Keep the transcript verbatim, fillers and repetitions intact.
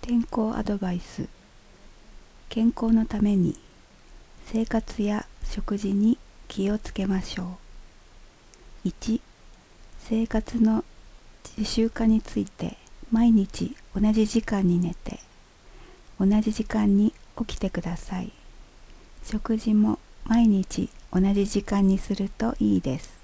健康アドバイス。健康のために生活や食事に気をつけましょう。いち、生活の習慣について。毎日同じ時間に寝て同じ時間に起きてください。食事も毎日同じ時間にするといいです。